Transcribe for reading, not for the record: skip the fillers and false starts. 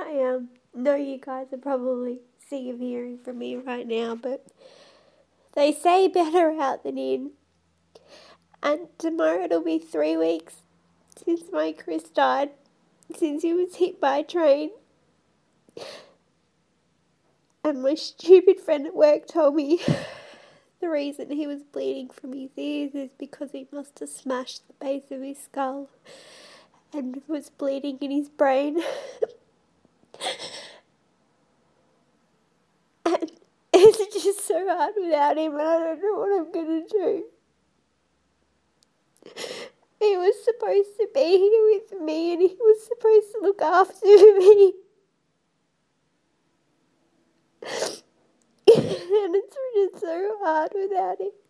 I know you guys are probably sick of hearing from me right now, but they say better out than in. And tomorrow it'll be 3 weeks since my Chris died, since he was hit by a train. And my stupid friend at work told me the reason he was bleeding from his ears is because he must have smashed the base of his skull and was bleeding in his brain. And it's just so hard without him, and I don't know what I'm going to do. He was supposed to be here with me, and he was supposed to look after me. And it's just so hard without him.